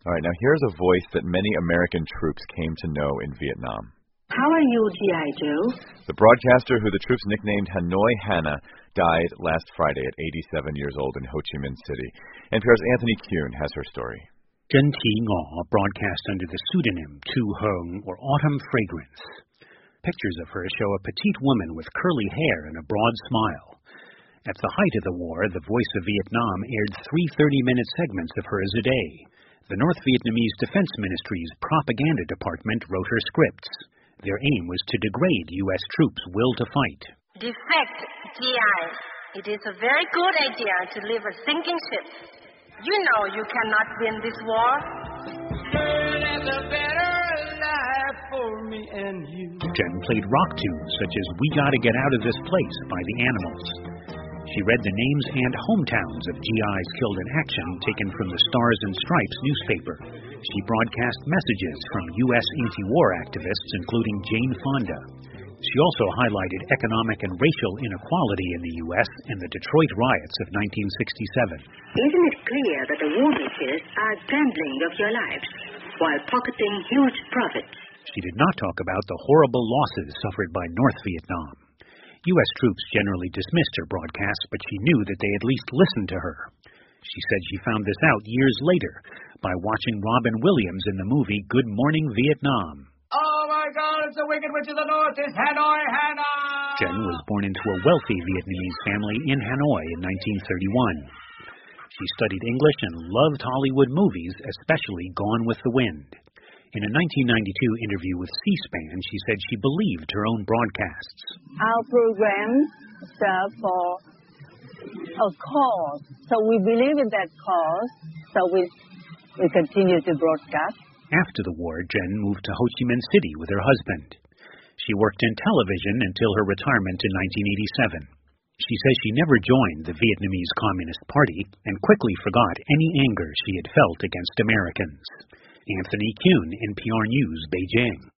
All right, now here's a voice that many American troops came to know in Vietnam. How are you, G.I. Joe? The broadcaster who the troops nicknamed Hanoi Hannah died last Friday at 87 years old in Ho Chi Minh City. NPR's Anthony Kuhn has her story. Chen Thi-ngo broadcast under the pseudonym Tu Hung, or Autumn Fragrance. Pictures of her show a petite woman with curly hair and a broad smile. At the height of the war, the Voice of Vietnam aired 3 30-minute segments of hers a day. The North Vietnamese Defense Ministry's propaganda department wrote her scripts. Their aim was to degrade U.S. troops' will to fight. Defect, GI. It is a very good idea to leave a sinking ship. You know you cannot win this war. There's a better life for me and you. Jen played rock tunes such as We Gotta Get Out of This Place by the Animals. She read the names and hometowns of GIs killed in action taken from the Stars and Stripes newspaper. She broadcast messages from U.S. anti-war activists, including Jane Fonda. She also highlighted economic and racial inequality in the U.S. and the Detroit riots of 1967. Isn't it clear that the war makers are gambling of your lives while pocketing huge profits? She did not talk about the horrible losses suffered by North Vietnam. U.S. troops generally dismissed her broadcasts, but she knew that they at least listened to her. She said she found this out years later by watching Robin Williams in the movie Good Morning Vietnam. Oh my God, it's the Wicked Witch of the North. It's Hanoi Hannah! Jen was born into a wealthy Vietnamese family in Hanoi in 1931. She studied English and loved Hollywood movies, especially Gone with the Wind. In a 1992 interview with C-SPAN, she said she believed her own broadcasts. Our programs serve for a cause, so we believe in that cause, so we continue to broadcast. After the war, Jen moved to Ho Chi Minh City with her husband. She worked in television until her retirement in 1987. She says she never joined the Vietnamese Communist Party and quickly forgot any anger she had felt against Americans. Anthony Kuhn, NPR News, Beijing.